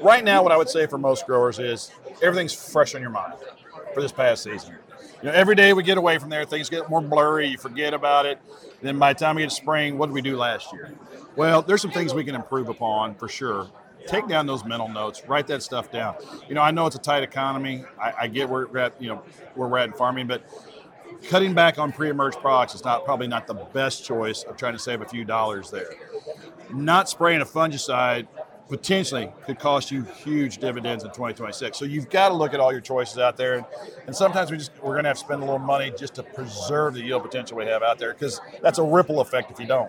Right now, what I would say for most growers is everything's fresh on your mind for this past season. Every day we get away from there, things get more blurry. You forget about it. Then by the time we get to spring, what did we do last year? Well, there's some things we can improve upon for sure. Take down those mental notes, write that stuff down. I know it's a tight economy. I get where we're at, where we're at in farming, but cutting back on pre-emerged products is probably not the best choice of trying to save a few dollars there. Not spraying a fungicide potentially could cost you huge dividends in 2026. So you've got to look at all your choices out there. And sometimes we're going to have to spend a little money just to preserve the yield potential we have out there, because that's a ripple effect if you don't.